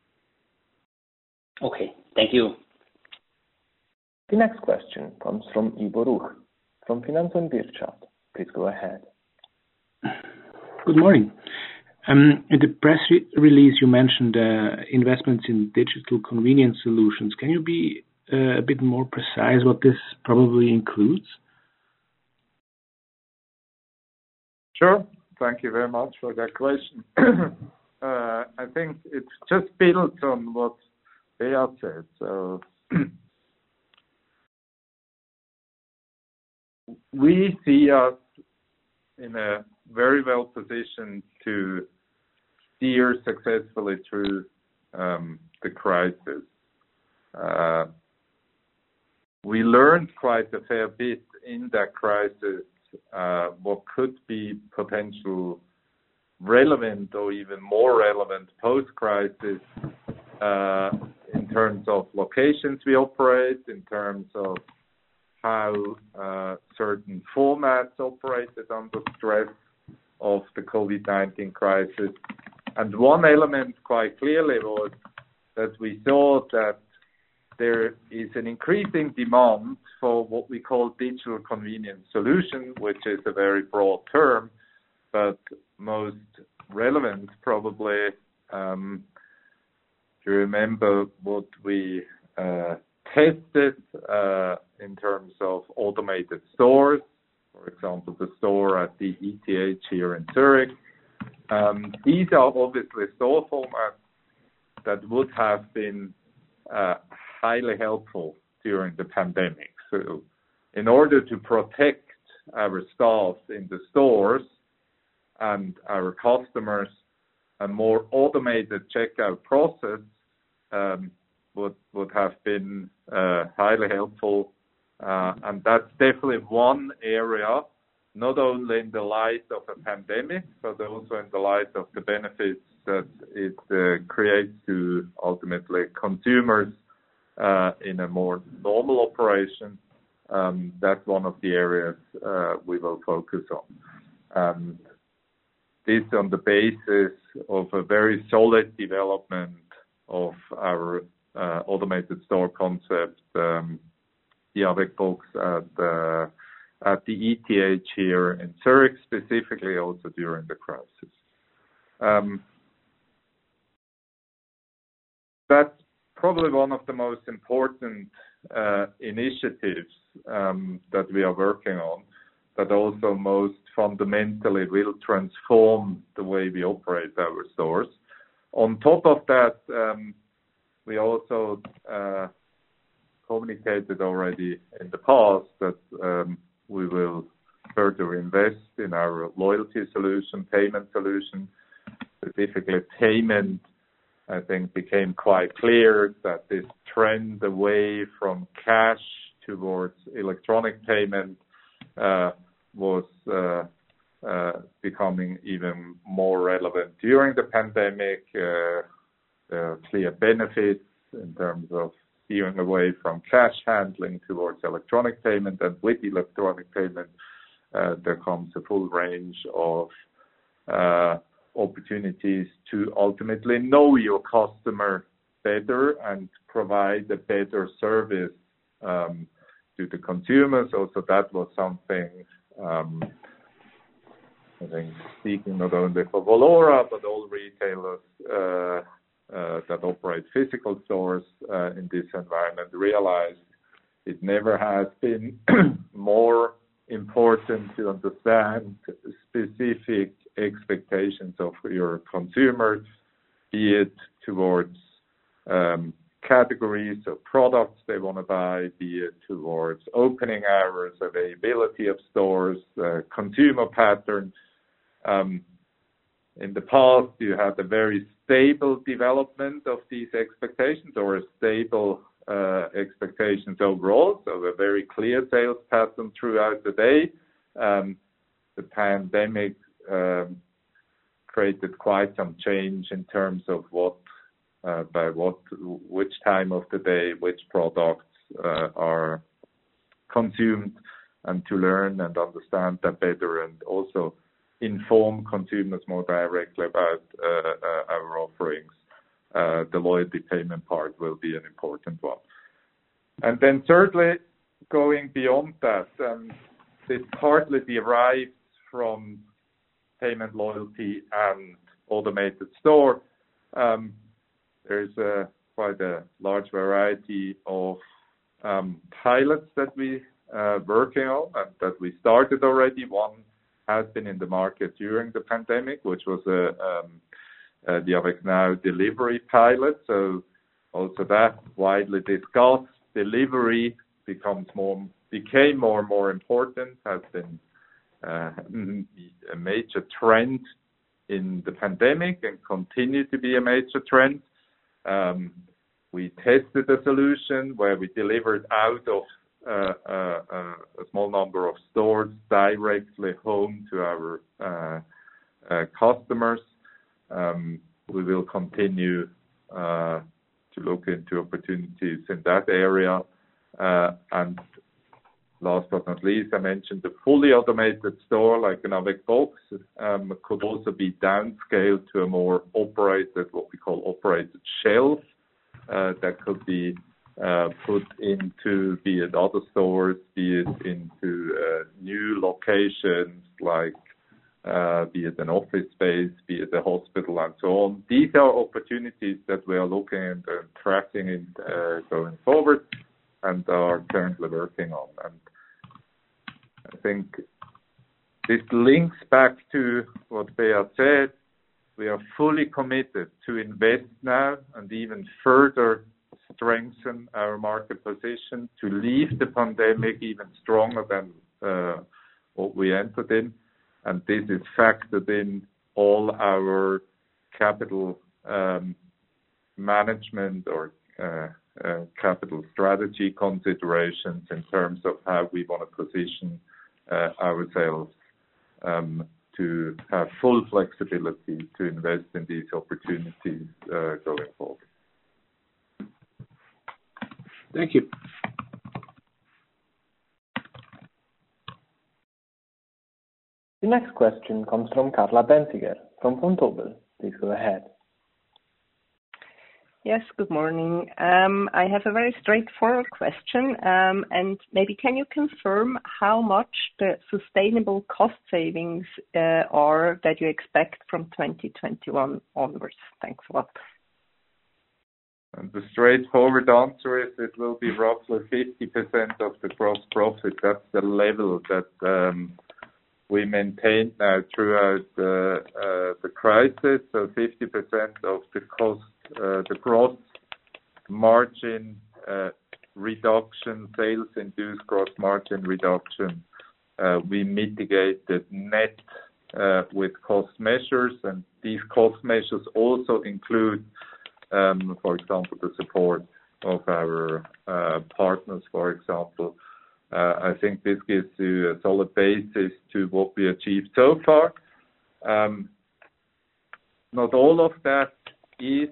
Okay, thank you. The next question comes from Ivo Ruch from Finanz und Wirtschaft. Please go ahead. Good morning. Um, in the press re- release, you mentioned uh, investments in digital convenience solutions. Can you be uh, a bit more precise what this probably includes? Sure. Thank you very much for that question. uh, I think it's just built on what Beat said. So we see us in a very well positioned to steer successfully through um, the crisis. Uh, we learned quite a fair bit in that crisis uh, what could be potential relevant or even more relevant post-crisis uh, in terms of locations we operate, in terms of how uh, certain formats operated under stress of the COVID nineteen crisis. And one element quite clearly was that we saw that there is an increasing demand for what we call digital convenience solution, which is a very broad term, but most relevant probably, um, if you remember what we uh, tested uh, in terms of automated stores, for example, the store at the E T H here in Zurich. Um, these are obviously store formats that would have been uh, highly helpful during the pandemic. So in order to protect our staff in the stores and our customers, a more automated checkout process um, would would have been uh, highly helpful. Uh, and that's definitely one area, not only in the light of a pandemic, but also in the light of the benefits that it uh, creates to ultimately consumers uh, in a more normal operation. Um, that's one of the areas uh, we will focus on. And this on the basis of a very solid development of our uh, automated store concept, um, the Avec Box at uh, at the E T H here in Zurich, specifically also during the crisis. Um, that's probably one of the most important uh, initiatives um, that we are working on, that also most fundamentally will transform the way we operate our stores. On top of that, um, we also uh, communicated already in the past that um, we will further invest in our loyalty solution, payment solution, specifically payment. I think became quite clear that this trend away from cash towards electronic payment uh, was uh, uh, becoming even more relevant during the pandemic. Uh, there are clear benefits in terms of steering away from cash handling towards electronic payment, and with electronic payment, uh, there comes a full range of uh, opportunities to ultimately know your customer better and provide a better service um, to the consumers. Also, that was something um, I think speaking not only for Valora but all retailers uh, uh, that operate physical stores uh, in this environment realized it never has been more important to understand specific expectations of your consumers, be it towards um, categories of products they want to buy, be it towards opening hours, availability of stores, uh, consumer patterns. Um, in the past, you had a very stable development of these expectations, or a stable uh, expectations overall, so a very clear sales pattern throughout the day. Um, the pandemic um, created quite some change in terms of what, uh, by what, which time of the day, which products uh, are consumed, and to learn and understand that better, and also inform consumers more directly about uh, uh, our offerings. Uh, the loyalty payment part will be an important one. And then thirdly, going beyond that, um, this partly derives from payment, loyalty, and automated store. Um, there's a, quite a large variety of um, pilots that we are uh, working on and that we started already. One has been in the market during the pandemic, which was a um, uh, the Avec Now delivery pilot. So also that widely discussed, delivery becomes more became more and more important, has been uh, a major trend in the pandemic and continue to be a major trend. Um, we tested a solution where we delivered out of uh, uh, uh, a small number of stores directly home to our uh, uh, customers. Um, we will continue uh, to look into opportunities in that area. Uh, and last but not least, I mentioned the fully automated store, like an Avec Box, um, could also be downscaled to a more operated, what we call operated shelf, uh, that could be uh, put into, be it other stores, be it into uh, new locations, like uh, be it an office space, be it a hospital, and so on. These are opportunities that we are looking and uh, tracking in, uh, going forward, and are currently working on. And I think this links back to what Beat said. We are fully committed to invest now and even further strengthen our market position, to leave the pandemic even stronger than uh, what we entered in. And this is factored in all our capital um, management or uh, uh, capital strategy considerations in terms of how we want to position uh, ourselves um, to have full flexibility to invest in these opportunities uh, going forward. Thank you. The next question comes from Carla Benziger from Vontobel. Please go ahead. Yes, good morning. Um, I have a very straightforward question, um, and maybe can you confirm how much the sustainable cost savings uh, are that you expect from twenty twenty-one onwards? Thanks a lot. And the straightforward answer is it will be roughly fifty percent of the gross profit. That's the level that um, we maintained now throughout the, uh, the crisis. So fifty percent of the cost, uh, the gross margin uh, reduction, sales-induced gross margin reduction, uh, we mitigated net uh, with cost measures, and these cost measures also include Um, for example, the support of our uh, partners, for example. Uh, I think this gives you a solid basis to what we achieved so far. Um, not all of that is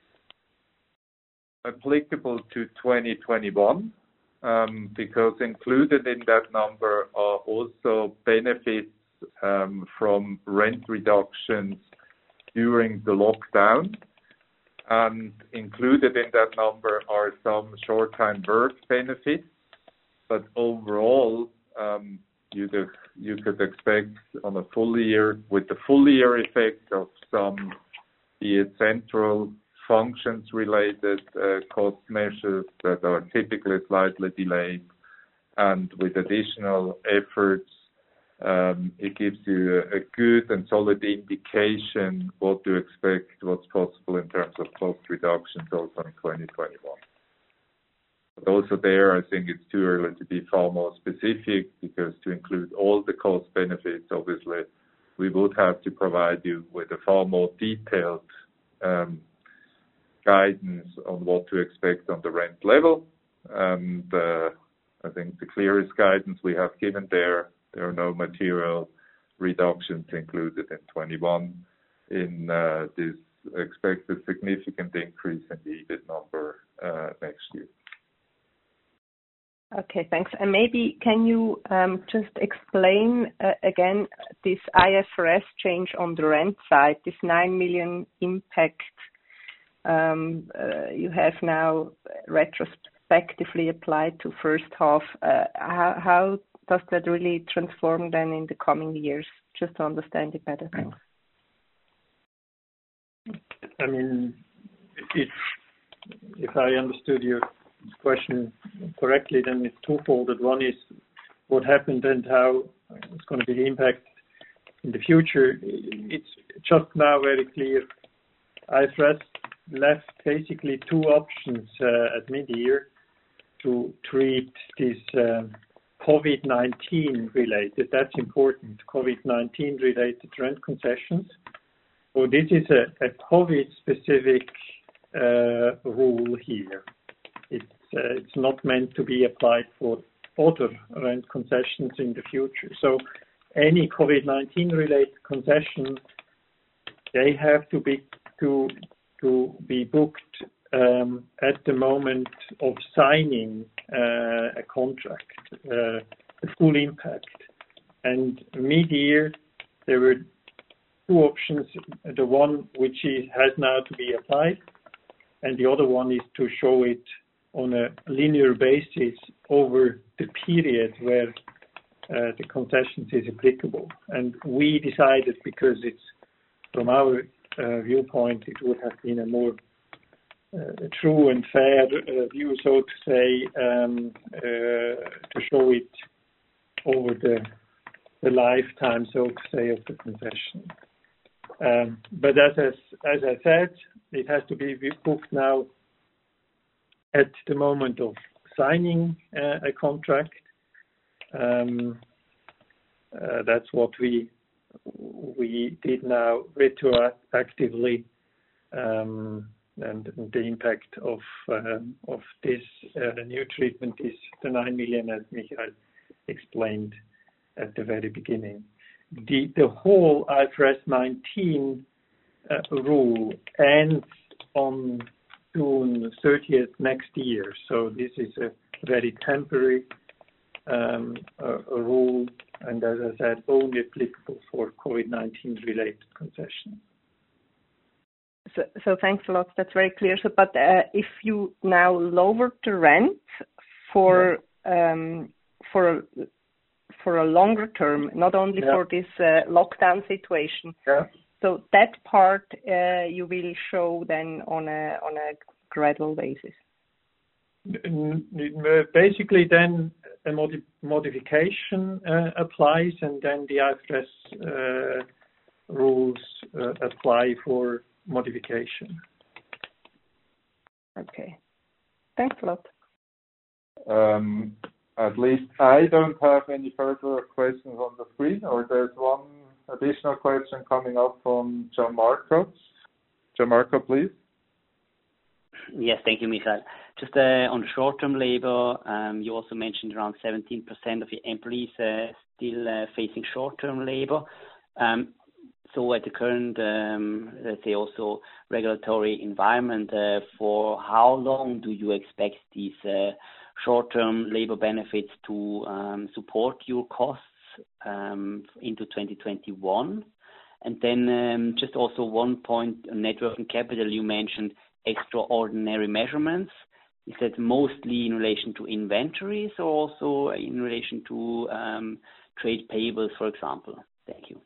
applicable to twenty twenty-one, um, because included in that number are also benefits um, from rent reductions during the lockdown. And included in that number are some short-time work benefits, but overall, um, you, you could expect on a full year, with the full year effect of some, be it central functions-related uh, cost measures that are typically slightly delayed, and with additional efforts, Um, it gives you a, a good and solid indication what to expect, what's possible in terms of cost reductions also in twenty twenty-one. But also there, I think it's too early to be far more specific, because to include all the cost benefits, obviously, we would have to provide you with a far more detailed um, guidance on what to expect on the rent level. And uh, I think the clearest guidance we have given there, there are no material reductions included in twenty-one in uh, this expected significant increase in the E B I T number uh, next year. Okay, thanks. And maybe can you um, just explain uh, again this I F R S change on the rent side, this nine million impact um, uh, you have now retrospectively applied to first half. Uh, how, how does that really transform then in the coming years? Just to understand it better. Thanks. I mean, if if I understood your question correctly, then it's twofold. One is what happened and how it's going to be the impact in the future. It's just now very clear. I F R S left basically two options uh, at mid-year to treat this um, COVID nineteen related, that's important, COVID nineteen related rent concessions. So this is a, a COVID specific uh, rule here. It's, uh, it's not meant to be applied for other rent concessions in the future. So any COVID nineteen related concession, they have to be to to be booked um, at the moment of signing uh, a contract, uh, the full impact. And mid-year, there were two options. The one which is, has now to be applied, and the other one is to show it on a linear basis over the period where uh, the concessions is applicable. And we decided, because it's from our uh, viewpoint, it would have been a more uh, true and fair uh, view, so to say, um, uh, to show it over the, the lifetime, so to say, of the concession. Um, but as, as as I said, it has to be booked now at the moment of signing uh, a contract. Um, uh, that's what we we did now retroactively, um, and the impact of um, of this uh, new treatment is the nine million, as Michael explained at the very beginning. The the whole I F R S nineteen uh, rule ends on June thirtieth next year, so this is a very temporary um, a, a rule, and as I said, only applicable for COVID nineteen related concessions. So, so thanks a lot. That's very clear. So, but uh, if you now lower the rent for yeah. um, for a, for a longer term, not only yeah. for this uh, lockdown situation, yeah. so that part uh, you will show then on a on a gradual basis. Basically, then a modi- modification uh, applies, and then the I F R S uh, rules uh, apply for modification. Okay. Thanks a lot. Um, at least I don't have any further questions on the screen, or there's one additional question coming up from Gianmarco. Gianmarco, please. Yes, thank you, Michael. Just uh, on short-term labor, um, you also mentioned around seventeen percent of your employees uh, still uh, facing short-term labor. Um, so at the current, um, let's say also regulatory environment, uh, for how long do you expect these uh, short-term labor benefits to um, support your costs um, into twenty twenty-one? And then um, just also one point on net working capital, you mentioned extraordinary measurements. Is that mostly in relation to inventories or also in relation to um, trade payables, for example? Thank you.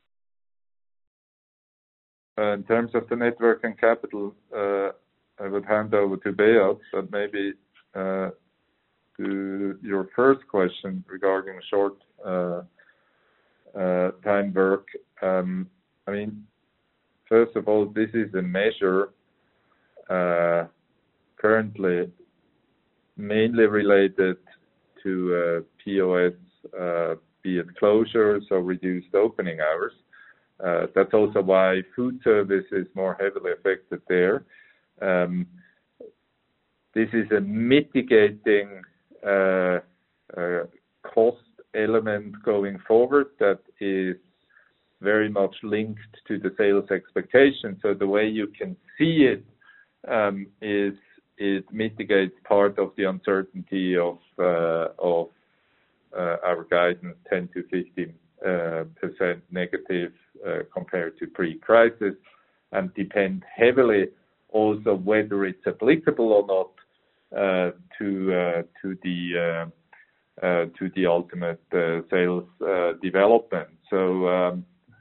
Uh, in terms of the net working capital, uh, I would hand over to Beat, but maybe uh, to your first question regarding short uh, uh, time work. Um, I mean, first of all, this is a measure uh, currently mainly related to uh, P O S, uh, be it closures or reduced opening hours. Uh, that's also why food service is more heavily affected there. Um, this is a mitigating uh, uh, cost element going forward that is very much linked to the sales expectation. So the way you can see it um, is it mitigates part of the uncertainty of uh, of uh, our guidance, ten to fifteen percent negative uh, compared to pre-crisis, and depend heavily also whether it's applicable or not uh, to uh, to the uh, uh, to the ultimate uh, sales uh, development. So um,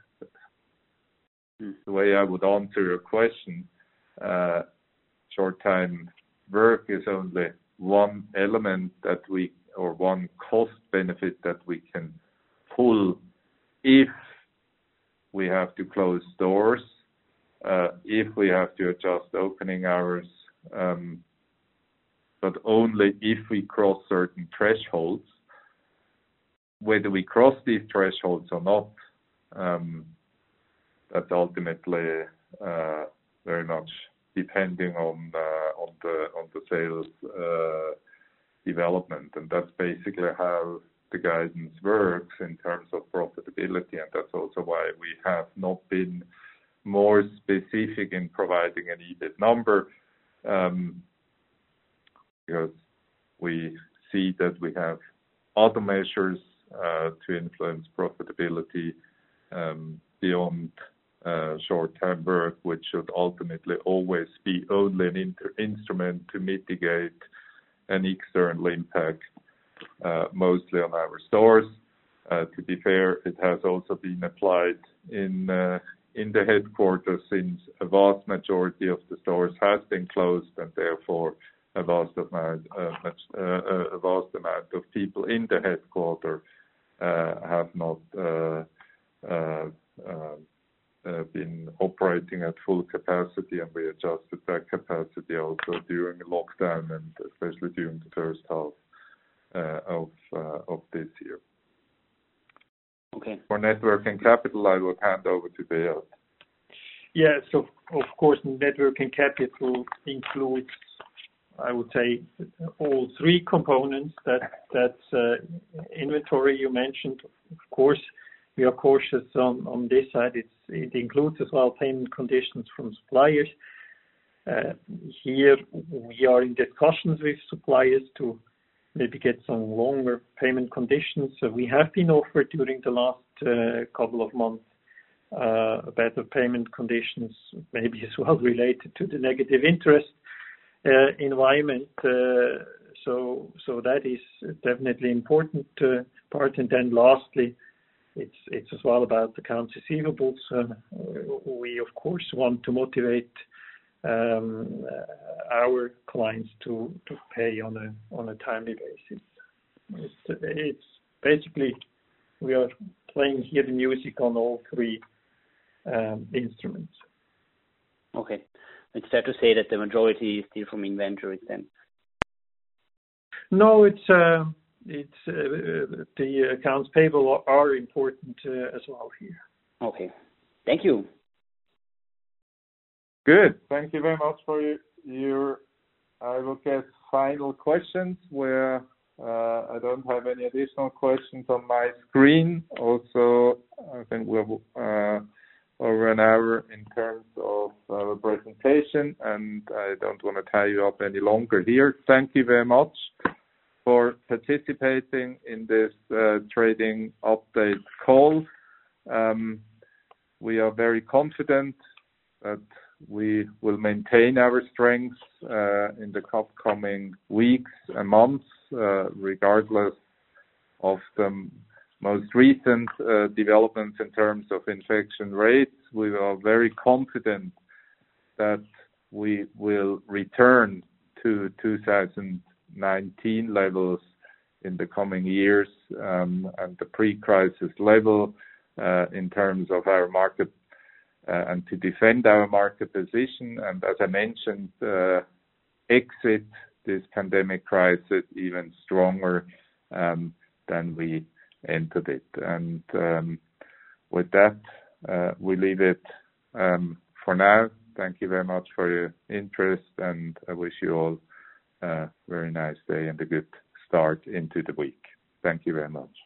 the way I would answer your question, uh, short time work is only one element that we, or one cost benefit that we can pull if we have to close stores, uh, if we have to adjust opening hours, um, but only if we cross certain thresholds. Whether we cross these thresholds or not, um, that's ultimately uh, very much depending on uh, on the on the sales uh, development, and that's basically how the guidance works in terms of profitability, and that's also why we have not been more specific in providing an E B I T number, um, because we see that we have other measures uh, to influence profitability um, beyond uh, short-term work, which should ultimately always be only an inter- instrument to mitigate an external impact, uh, mostly on our stores. Uh, to be fair, it has also been applied in uh, in the headquarters, since a vast majority of the stores has been closed, and therefore a vast amount, uh, much, uh, a vast amount of people in the headquarters uh, have not uh, uh, uh, uh, been operating at full capacity, and we adjusted that capacity also during lockdown, and especially during the first half uh, of uh, of this year. Okay. For net working capital, I will hand over to Beat. Yeah, so of course, net working capital includes, I would say, all three components. That that's uh, inventory you mentioned. Of course, we are cautious on, on this side. It's, it includes as well payment conditions from suppliers. Uh, here we are in discussions with suppliers to maybe get some longer payment conditions. So we have been offered during the last uh, couple of months uh, better payment conditions, maybe as well related to the negative interest uh, environment. Uh, so, so that is definitely important uh, part. And then lastly, it's it's as well about accounts receivables. Uh, we of course want to motivate um, our clients to, to pay on a on a timely basis. It's, it's basically we are playing here the music on all three um, instruments. Okay, it's fair to say that the majority is still from inventories then. No, it's uh, it's uh, the accounts payable are important uh, as well here. Okay, thank you. Good. Thank you very much for your, your I will guess, final questions where uh, I don't have any additional questions on my screen. Also, I think we're uh, over an hour in terms of our presentation, and I don't want to tie you up any longer here. Thank you very much for participating in this uh, trading update call. Um, we are very confident that we will maintain our strengths uh, in the upcoming weeks and months, uh, regardless of the most recent uh, developments in terms of infection rates. We are very confident that we will return to two thousand nineteen levels in the coming years, um, and the pre-crisis level uh, in terms of our market Uh, and to defend our market position, and as I mentioned, uh, exit this pandemic crisis even stronger um, than we entered it. And um, with that, uh, we leave it um, for now. Thank you very much for your interest, and I wish you all a very nice day and a good start into the week. Thank you very much.